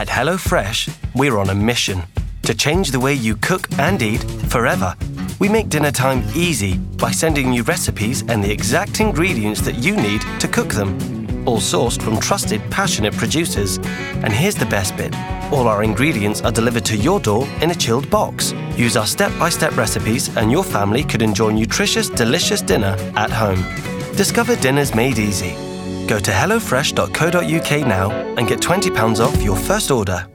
At HelloFresh, we're on a mission to change the way you cook and eat forever. We make dinner time easy by sending you recipes and the exact ingredients that you need to cook them. All sourced from trusted, passionate producers. And here's the best bit. All our ingredients are delivered to your door in a chilled box. Use our step-by-step recipes and your family could enjoy nutritious, delicious dinner at home. Discover dinners made easy. Go to hellofresh.co.uk now and get £20 off your first order.